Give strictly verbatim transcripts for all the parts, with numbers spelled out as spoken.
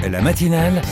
La matinale,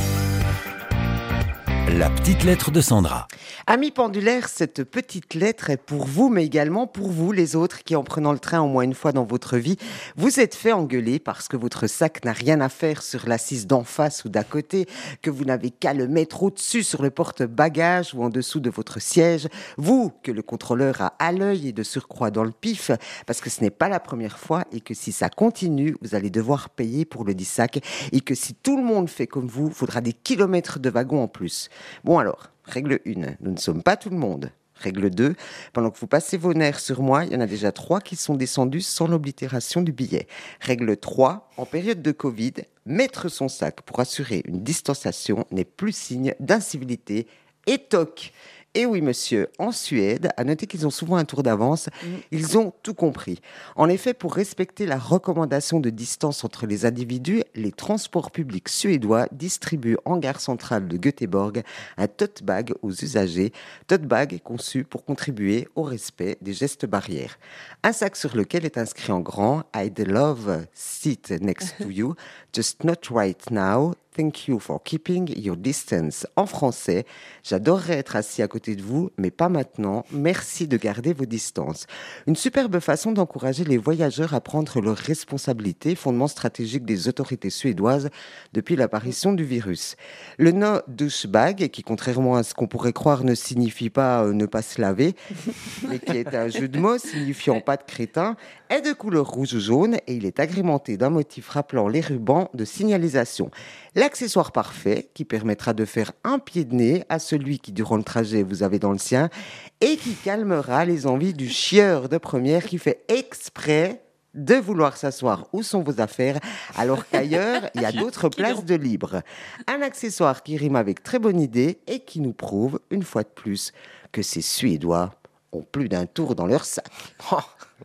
la petite lettre de Sandra. Amis pendulaires, cette petite lettre est pour vous, mais également pour vous, les autres, qui en prenant le train au moins une fois dans votre vie, vous êtes fait engueuler parce que votre sac n'a rien à faire sur l'assise d'en face ou d'à côté, que vous n'avez qu'à le mettre au-dessus sur le porte-bagages ou en dessous de votre siège, vous, que le contrôleur a à l'œil et de surcroît dans le pif, parce que ce n'est pas la première fois et que si ça continue, vous allez devoir payer pour le dit sac et que si tout le monde fait comme vous, il faudra des kilomètres de wagons en plus. Bon alors, règle un, nous ne sommes pas tout le monde. Règle deux, pendant que vous passez vos nerfs sur moi, il y en a déjà trois qui sont descendus sans l'oblitération du billet. Règle trois, en période de Covid, mettre son sac pour assurer une distanciation n'est plus signe d'incivilité et toc. Et oui, monsieur, en Suède, à noter qu'ils ont souvent un tour d'avance, mmh. ils ont tout compris. En effet, pour respecter la recommandation de distance entre les individus, les transports publics suédois distribuent en gare centrale de Göteborg un tote bag aux usagers, tote bag conçu pour contribuer au respect des gestes barrières. Un sac sur lequel est inscrit en grand « I'd love sit next to you, just not right now ». Thank you for keeping your distance. En français, j'adorerais être assis à côté de vous, mais pas maintenant. Merci de garder vos distances. Une superbe façon d'encourager les voyageurs à prendre leurs responsabilités, fondement stratégique des autorités suédoises depuis l'apparition du virus. Le no douchebag, qui contrairement à ce qu'on pourrait croire ne signifie pas euh, ne pas se laver, mais qui est un jeu de mots signifiant pas de crétin, est de couleur rouge ou jaune et il est agrémenté d'un motif rappelant les rubans de signalisation. L'accessoire parfait qui permettra de faire un pied de nez à celui qui, durant le trajet, vous avez dans le sien et qui calmera les envies du chieur de première qui fait exprès de vouloir s'asseoir où sont vos affaires alors qu'ailleurs, il y a d'autres places de libre. Un accessoire qui rime avec très bonne idée et qui nous prouve, une fois de plus, que ces Suédois ont plus d'un tour dans leur sac.